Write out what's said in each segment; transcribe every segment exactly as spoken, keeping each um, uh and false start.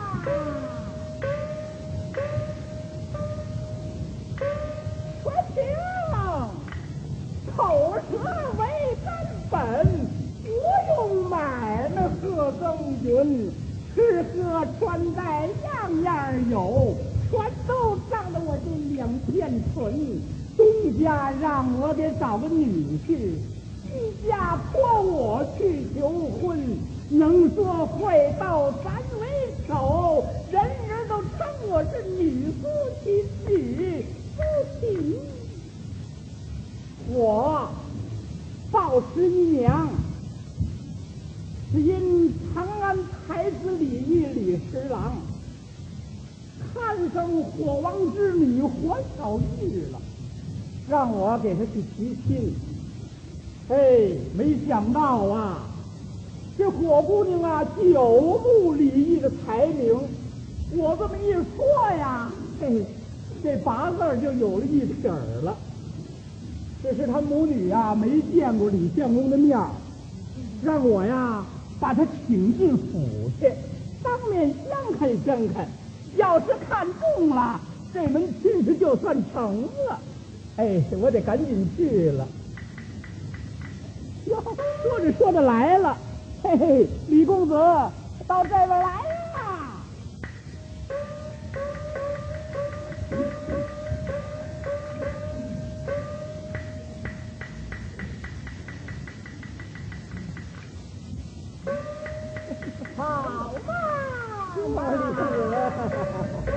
说清，口舌为根本，不用买那贺增军，吃喝穿戴样样有，全都仗着我这两片唇。东家让我给找个女婿，西家托我去求婚，能说会道咱为首，人人都称我是女夫妻子夫妻。我鲍十一娘是因长安太子李煜李十郎看上火王之女火小玉了，让我给他去提亲。哎，没想到啊，这火姑娘啊，久慕李煜的才名。我这么一说呀，嘿，这八字就有了一撇儿了。这是他母女呀，没见过李相公的面儿，让我呀把他请进府去，当面相看相看。要是看中了，这门亲事就算成了。哎，我得赶紧去了。哟，说着说着来了，嘿嘿，李公子到这边来了。好嘛，马李公子。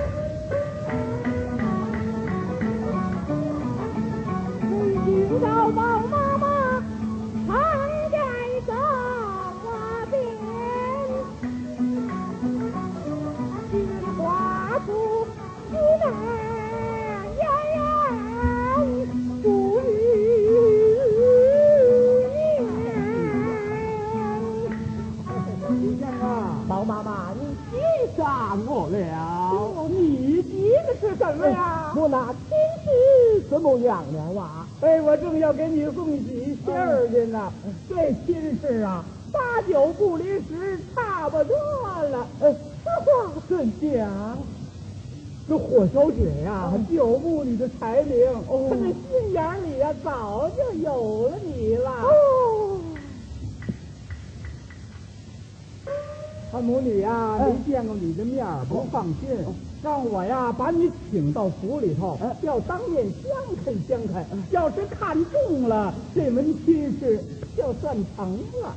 今朝宝妈妈常在这花边，金花珠玉兰嫣然不语言。李相啊，宝妈妈，你急啥我了？你急的是什么呀？我那亲事怎么样了啊？哎，我正要给你送喜信儿去呢。这亲事啊，八九不离十，差不多了。哎，这话怎讲？这火小姐呀，久慕你的才名，她这心眼里呀，早就有了你了。哦，他母女呀，没见过你的面儿，不放心。让我呀把你请到府里头，要当面相看相看。要是看中了，这门亲事就算成了。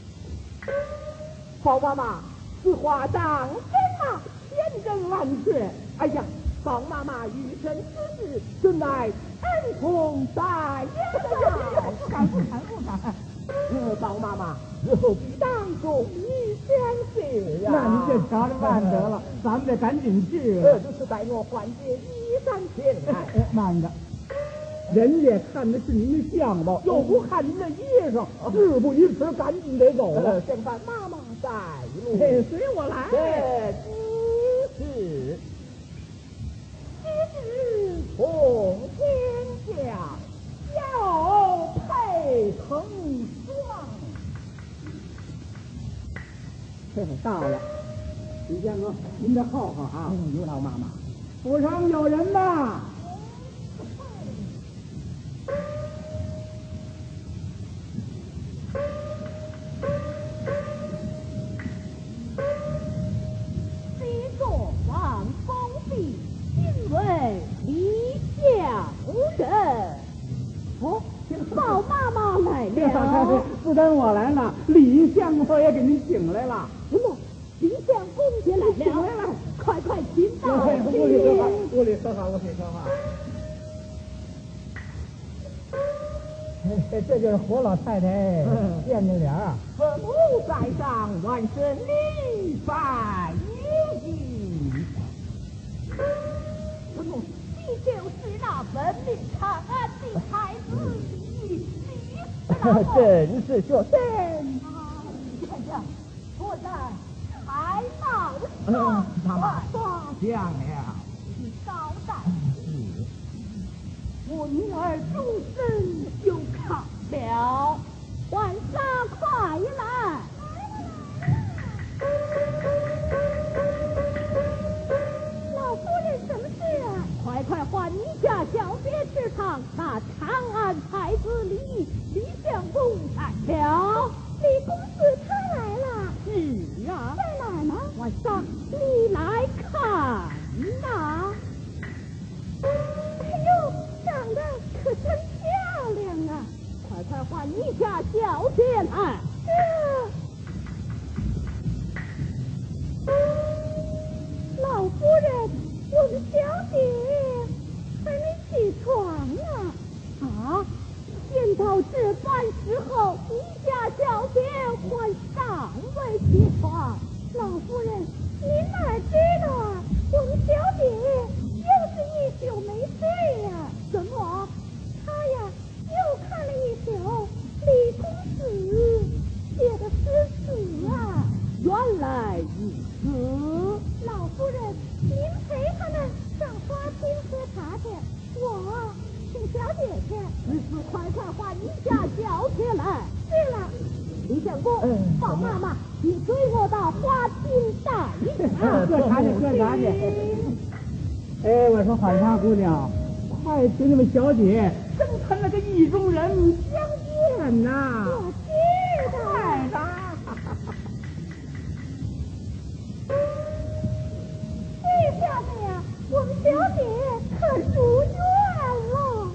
宝妈妈，此话当真吗？千真万确。哎呀，宝妈妈与神之事，真乃恩宠在焉呐！不敢不敢不敢。呃，宝妈妈，何必当众你相信呀？那你这瞧着办得了，咱们得赶紧去。这就是带我换件衣衫前来。慢着，人家看的是您的相貌，又不看您的衣裳，事不宜迟，赶紧得走了。先把妈妈带路，随我来。这是今日从天下要配成双。嘿，到了，李相公，您的号号啊！有老妈妈，府上有人呐。西座王封闭，因为李相人。哦，宝妈妈来了。不等我来了，李相公也给您请来了。什么？李相公也来了？请来了，快快请到。屋里说话，屋里说话，屋里说话。哎，这就是胡老太太，见着脸儿。父母在上，万身礼拜一。父母，你就是那文明长安的太子李李真是说真。看着，我在海浪上妈妈抓降了。你稍待。我女儿终身就靠了，晚上快来。 你来看呐！哎呦，长得可真漂亮啊！快快换你家小姐来。这老夫人，我的小姐还没起床呢。啊！现到值班时候，你家小姐还尚未起床。老夫人，您哪知道啊？我们小姐又是一宿没睡呀、啊。怎么？她呀，又看了一首李公子写的诗词啊。原来如此。老夫人，您陪他们上花厅喝茶去，我请小姐去。只是快快换你家小姐来。对了，李相公，宝妈妈，你随我到花厅待一下。 喝茶去，喝茶去。哎，我说浣纱姑娘，快请你们小姐正跟那个意中人相见呐！ 我知道。 快的。 这下子呀，我们小姐可如愿了。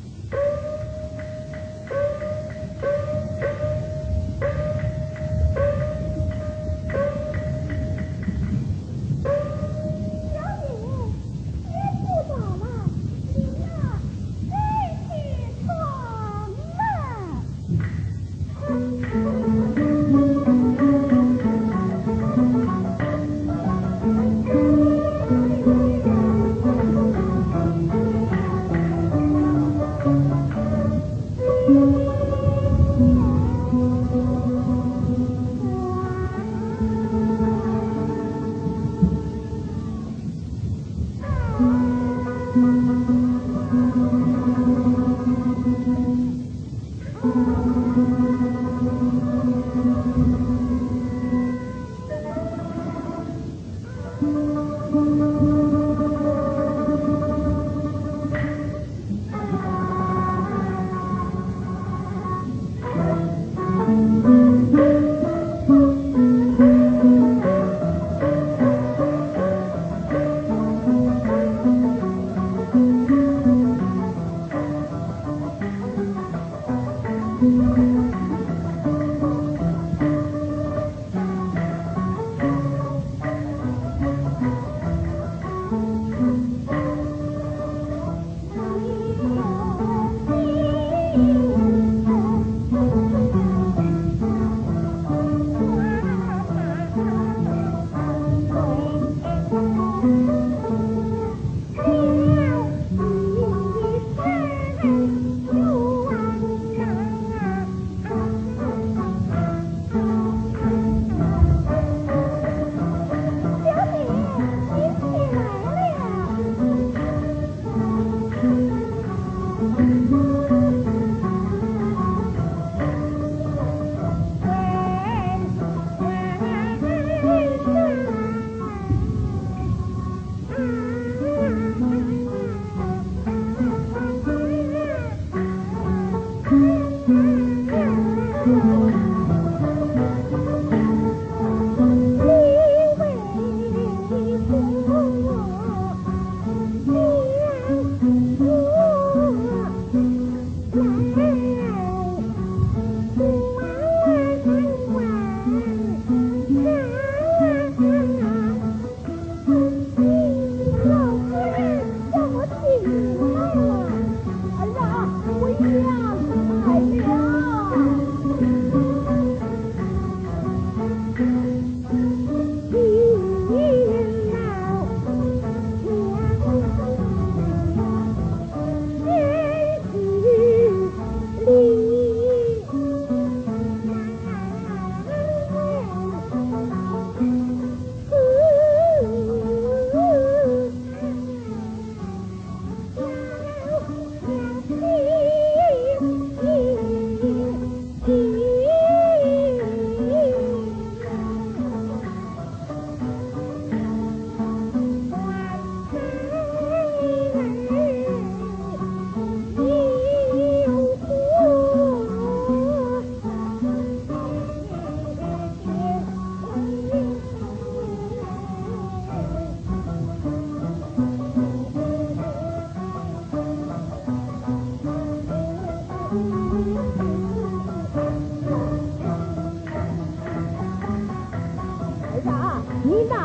小姐，天不早了，您呐，该起床了。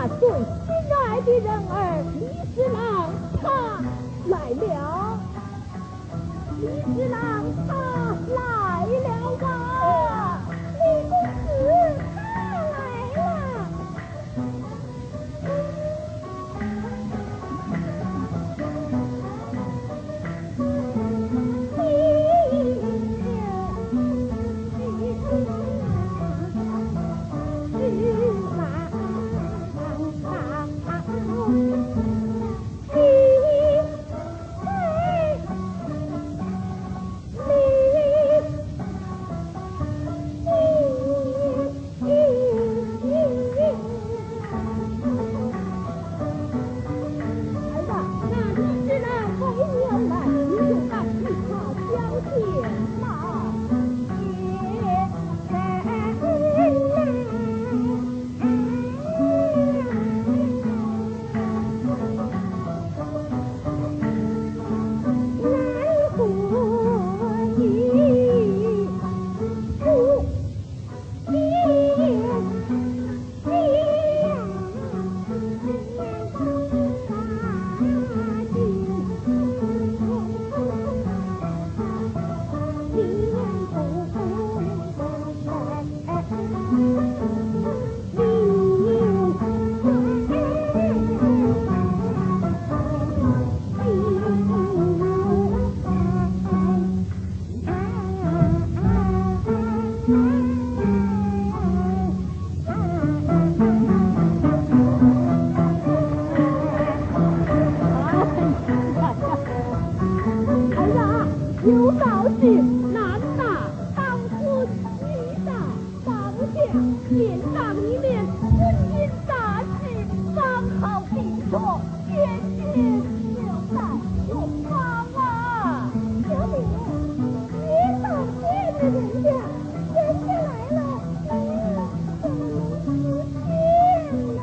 那最心爱的人儿李侍郎他来了，李侍郎他来了啊！李公子他来了。有道是男大当婚，女大当嫁，典当里面婚姻大事刚好听说，天天就在用方啊！小姐，别当见着人家，人家来了，你怎么能不见呢？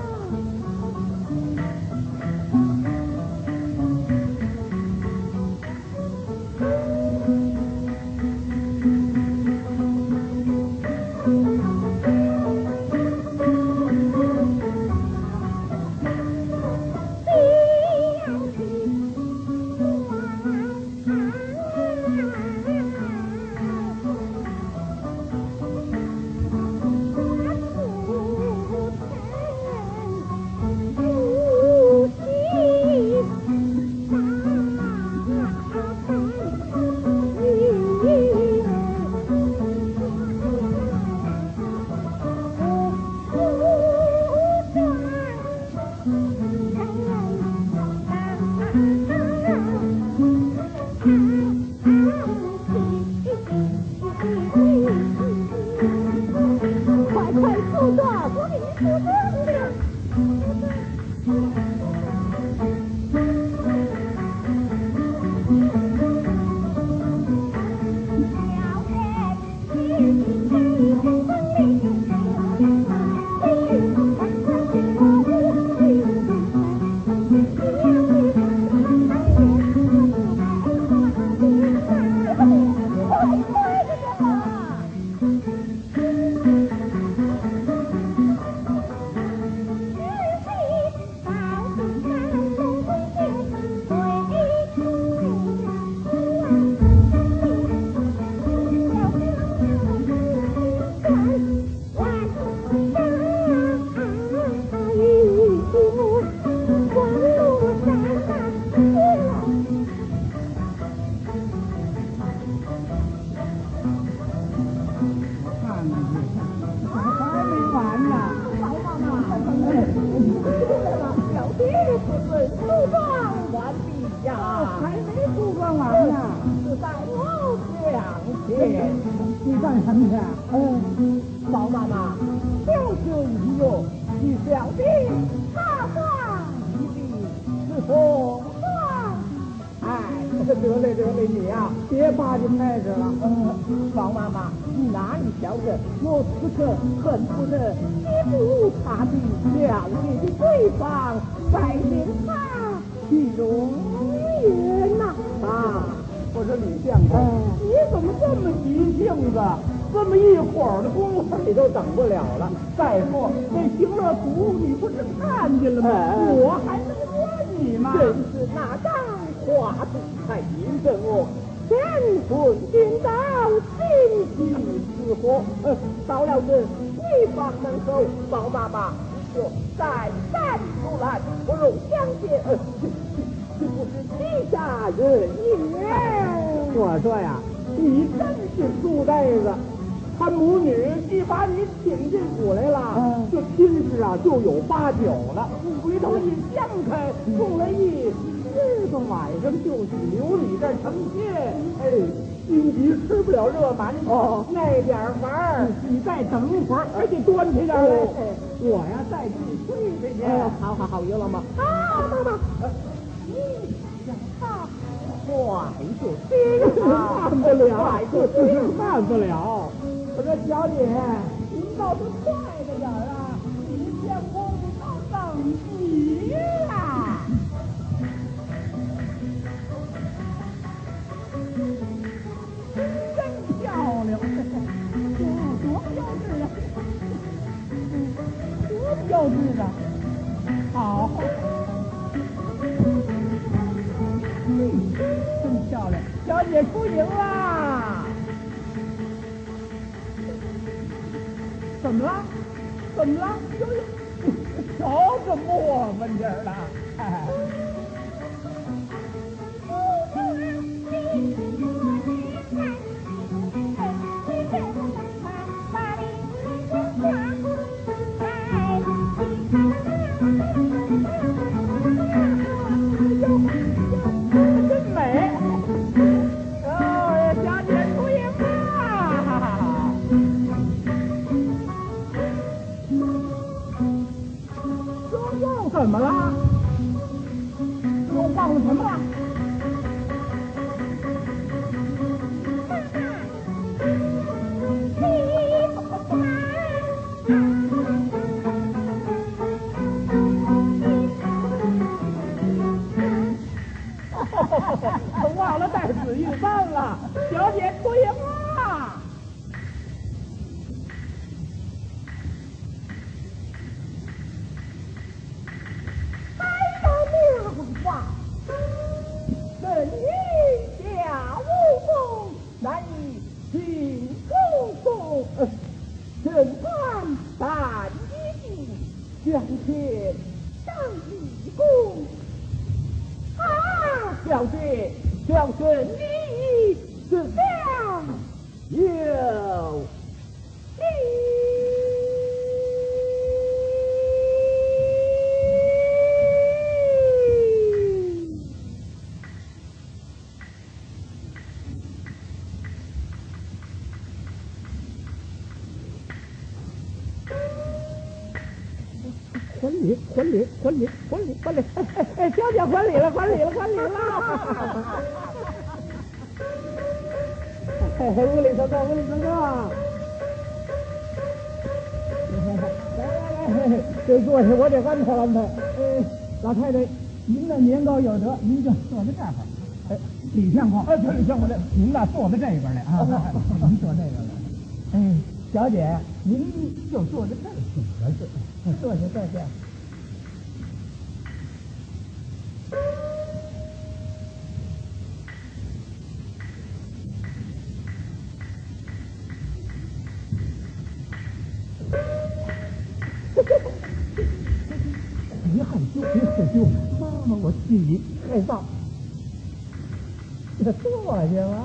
这么一会儿的功夫你都等不了了。再说那行乐图你不是看见了吗？哎、我还能问你吗？ 真是那张画图太阴森哦，乾坤君道，心急似火。呃，到了这一房门口，包妈妈说再三阻拦，不容相见。呃，这不是欺下人也。 我说呀，你真是书呆子。他母女一把你请进府来了，嗯、这亲事啊就有八九了。回头一相开，送了一日个晚上就许留你这儿成亲。哎，心急吃不了热馒头，哦、那点玩儿，你再等会儿，还得端起点来。哎、我呀再给你吹吹去。 哎，好好好，有了吗？ 好，妈妈。 你想他快就行， 办不了，就是办不了。我说小姐，您倒是快着点啊！你相公都等急了。真漂亮，多标致啊！多标致的，好，嗯，真漂亮，小姐出营啦！怎么了？怎么了？哟哟，瞧这磨门劲儿了！哎，真美！哦，小姐出营啦！又怎么了？又忘了什么了？忘了带紫玉簪了，小姐出营啦！ 人与家无功，难以尽忠忠。正官办一计，向前当一功。啊，小姐，小生你是将有礼。 婚礼，婚礼，婚礼，婚礼，婚礼！哎哎哎，小姐婚礼了，婚礼了，婚礼了！哎，屋里头坐，屋里头坐。来来来，这坐下我得安排安排。哎，老太太，您呢年高有德，您就坐在这儿。哎，李相公，哎，对，李相公，您呐坐在这边来啊，您坐这边来。哎，小姐，您就坐在这儿挺合适。坐下，坐下。别害羞，别害羞，妈妈，我替你害臊。坐下吧。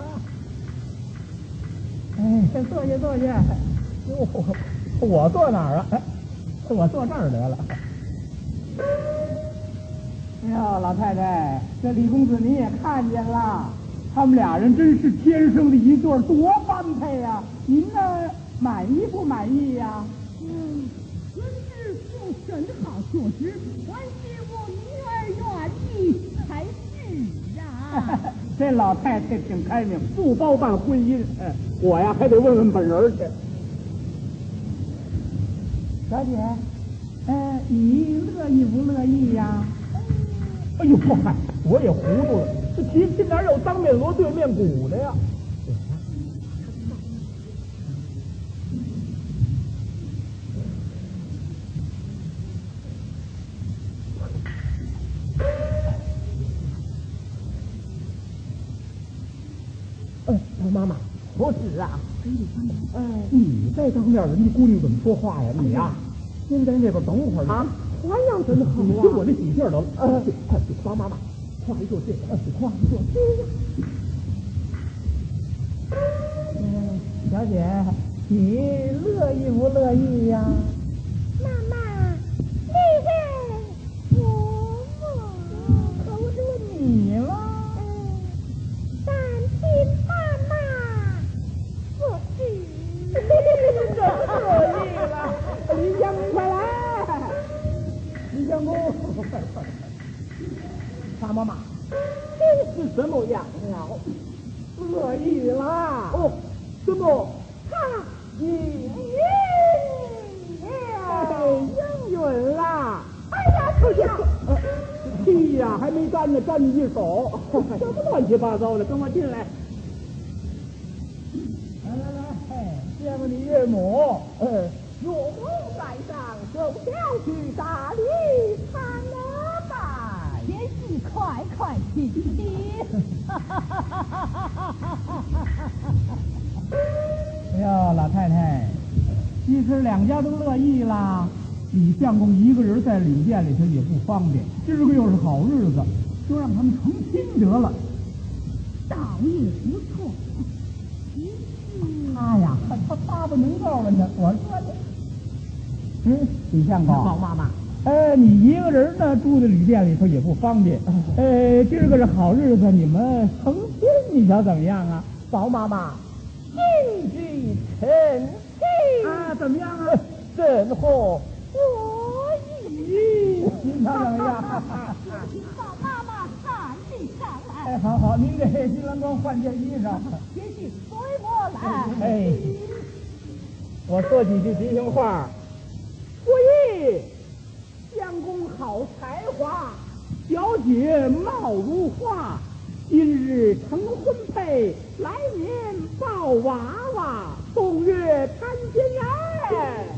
哎，坐下，坐下。哟，我坐哪儿啊？哎。我坐这儿得了。哎呀，老太太，这李公子你也看见了，他们俩人真是天生的一对，多般配呀！您呢，满意不满意呀？ 嗯，孙师傅真好做事，万师傅女儿愿意才是啊。 这老太太挺开明，不包办婚姻。嗯，我呀还得问问本人去。小姐，呃，你乐意不乐意呀？哎呦，嗨，我也糊涂了，这提亲哪有当面锣对面鼓的呀？ 曹妈妈，不是啊。 哎，你在当面，人家姑娘怎么说话呀？你呀，先在那边等会儿啊。 花样真好啊！听我这喜信儿得了。 呃，曹妈妈，画一座这个，呃，画一座这个。 嗯，小姐，你乐意不乐意呀？ 妈妈，厉害！我我可不就你吗？ 嗯，但听妈妈，我是真乐意了。李相公快来！李相公，快快快！大妈妈，这是什么样了？乐意啦！ 哦，什么？ 哈，应允了，应允啦！ 哎呀，出去！ 气呀，还没干呢，沾你一手，什么乱七八糟的？跟我进来。来来来，见过你岳母。 呃， 岳母在上，就要去大礼参了吧？ 也是快快请起。 哎呀，老太太，其实两家都乐意啦。李相公一个人在旅店里头也不方便，今儿个又是好日子，就让他们成亲得了。 倒也不错。 他呀，他他他不能够了呢。我说的，嗯，李相公， 曹妈妈， 呃，你一个人呢，住在旅店里头也不方便。呃，今儿个是好日子，你们成亲，你瞧怎么样啊？ 曹妈妈，今日成亲啊，怎么样啊？ 正合我意。 你瞧怎么样？ 宝妈妈喊你上来。 哎，好好，您给新郎官换件衣裳。 也许随我来。 哎，我说几句吉祥话。不义，相公好才华，小姐貌如花。今日成婚配，来年抱娃娃，冬月谈亲哎。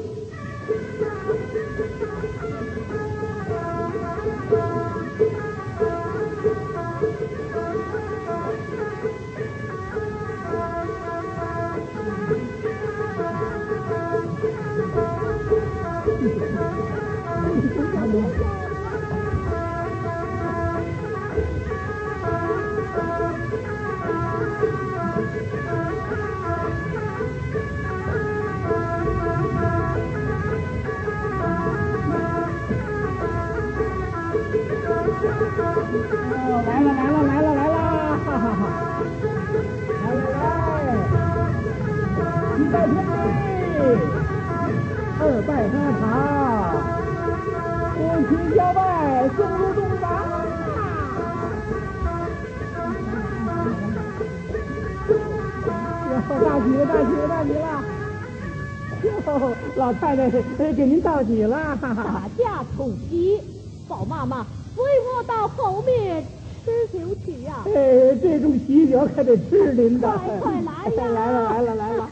哦，来了来了来了来了，哈哈哈！来来来，一拜天地，二拜喝茶，夫妻交拜，送入洞房。哟，大喜了大喜了大喜了！哟，老太太给您道喜了，哈哈！ 大家同喜，宝妈妈随我到后面吃酒去呀。 哎，这种喜酒可得吃您的。 快快来呀！ 来了来了来了。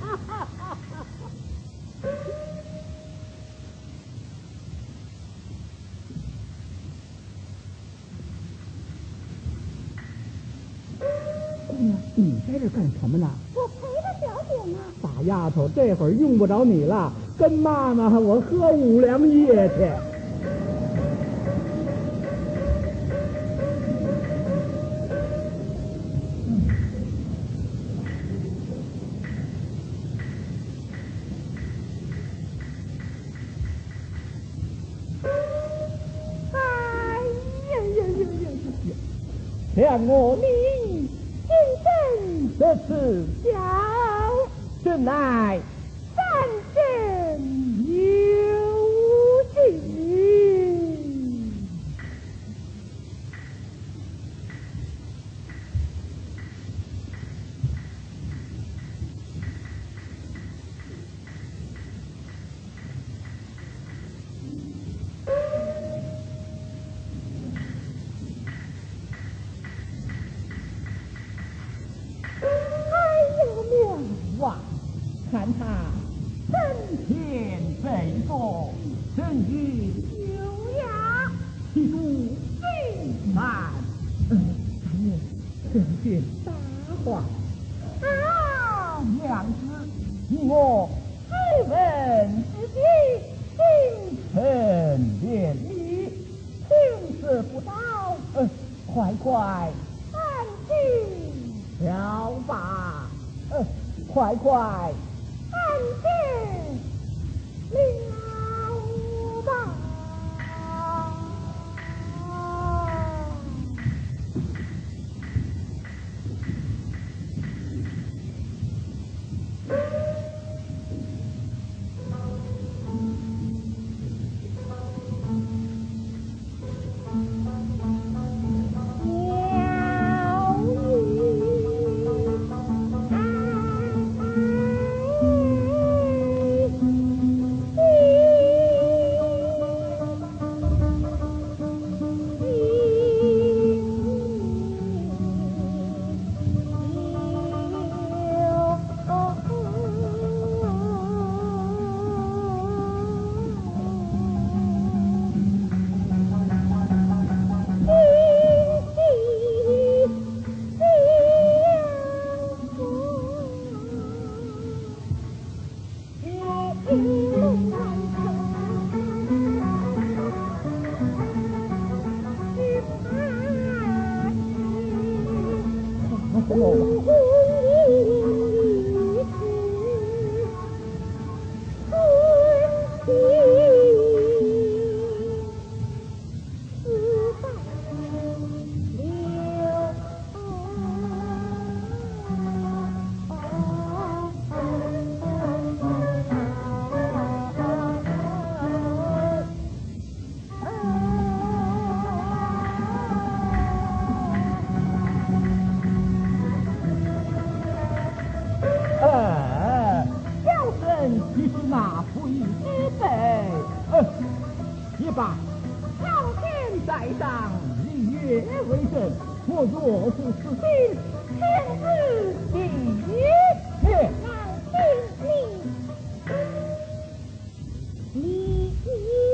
姑娘，你在这干什么呢？ 我陪着小姐呢。 傻丫头，这会儿用不着你了，跟妈妈我喝五粮液去。想我你今生这次小真乃三生有幸。 哇，看他身前背坐，身与优雅， 气度非凡。嗯，咱们这些大话， 哎得不到，呃，快快安静， 了吧，呃，快快安静，了吧。 我若是死心， 天子第一，让定你，你。